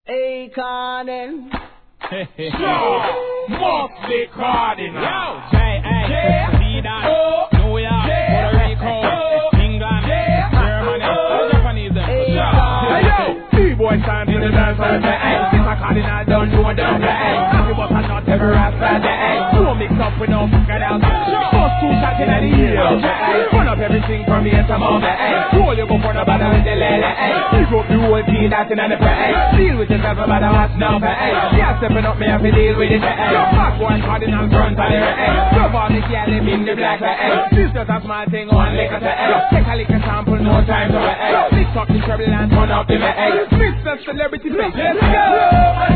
Aconin. Must be Cardinal. Yo, J.A. Vida, New York, Puerto Rico, England, Germany, Japanese. Hey yo, B-boy time to the dance for the A. It's a Cardinal, don't do it, don't play. Happy but I'm not ever after the A. Don't mix up with no fucking else. First two shots in the ear. Run up everything from here to move the A. Roll you go for the bottom with the lady A. Leave up the whole team that's in the A. Deal with yourself about the watch now for A. Yeah, stepping up me have to deal with it for A. Your black one Cardinal front for the A. Love all the girl them in the black for A. This just a small thing on liquor to A. Take a liquor sample, no time to A. Mix up the treble and turn up the A. Mr. Celebrity face, let's go!